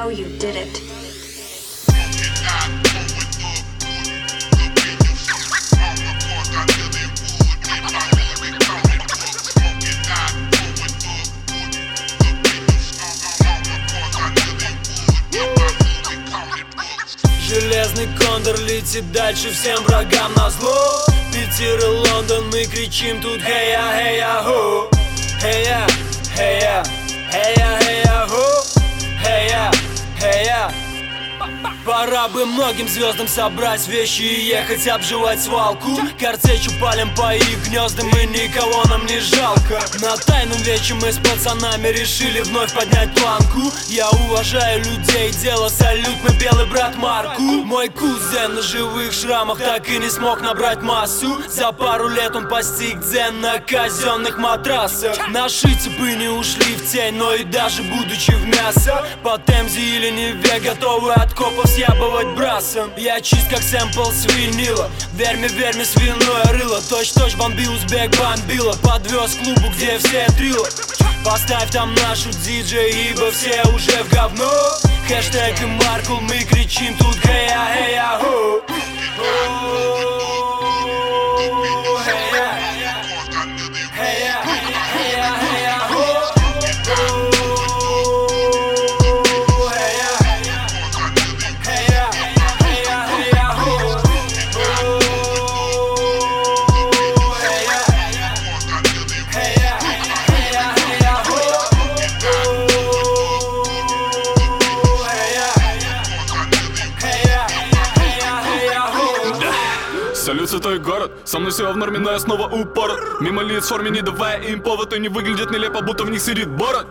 know you did it. Железный кондор летит дальше всем врагам назло. Питер и Лондон, мы кричим тут «Хей-я, хей-я, ху! Хей-я, хей-я, хей-я, хей-я, ху! Хей-я, хей-я». Пора бы многим звездам собрать вещи и ехать обживать свалку. Картечью палим по их гнездам, и никого нам не жалко. На тайном вече мы с пацанами решили вновь поднять планку. Я уважаю людей, дело салют, мы белый брат Марку. Мой кузен на живых шрамах так и не смог набрать массу. За пару лет он постиг дзен на казенных матрасах. Наши цепы не ушли в тень, но и даже будучи в мясо, по Темзе или Неве готовы от копов съябывать брасом. Я чист как сэмпл с винила. Верь мне, свиное рыло. Точь-точь бомби узбек бомбила. Подвез к клубу, где все трилла. Поставь там нашу диджей, ибо все уже в говно. Хэштег и Маркул, мы кричим тут «Хей-я, хей-я, ху!» Салют, святой город, со мной все в норме, но я снова упорот. Мимо лиц в форме, не давая им повод, и не выглядит нелепо, будто в них сидит бород.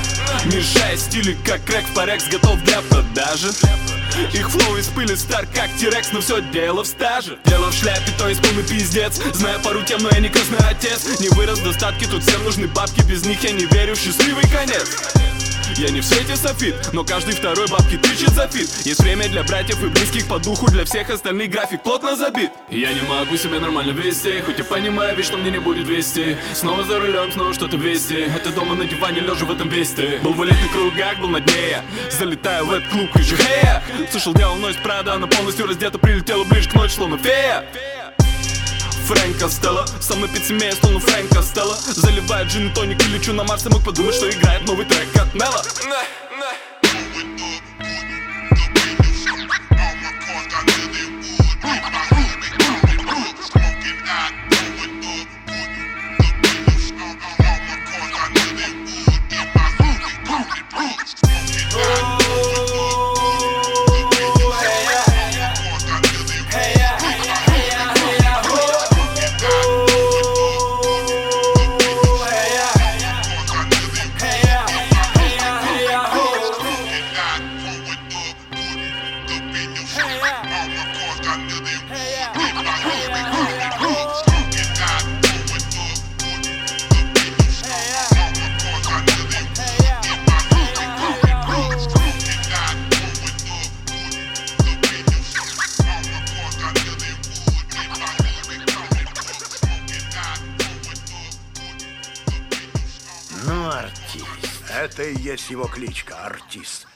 Мешая стили, как крэк в парекс, готов для продажи. Их флоу из пыли стар, как Тирекс, но все дело в стаже. Дело в шляпе, то есть полный пиздец. Знаю пару тем, но я не крестный отец. Не вырос в достатке, тут всем нужны бабки, без них я не верю в счастливый конец. Я не в свете софит, но каждый второй бабки тычет за фит. Есть время для братьев и близких по духу, для всех остальных график плотно забит. Я не могу себя нормально вести, хоть и понимаю, ведь что мне не будет вести. Снова за рулем, снова что-то вести. Это дома на диване, лежа в этом весте. Был в элитных кругах, был на дне я. Залетаю в этот клуб, кричу «Хей!» Слышал, дьявол носит Прада, она полностью раздета, прилетела ближе к ночи, словно фея. Фрэнк Костелло, со мной пить семея, словно Фрэнк Костелло. Заливаю джин и тоник и лечу на Марс, и мог подумать, что играет новый трек от Нелла. Ну, артист. Это и есть его кличка, артист.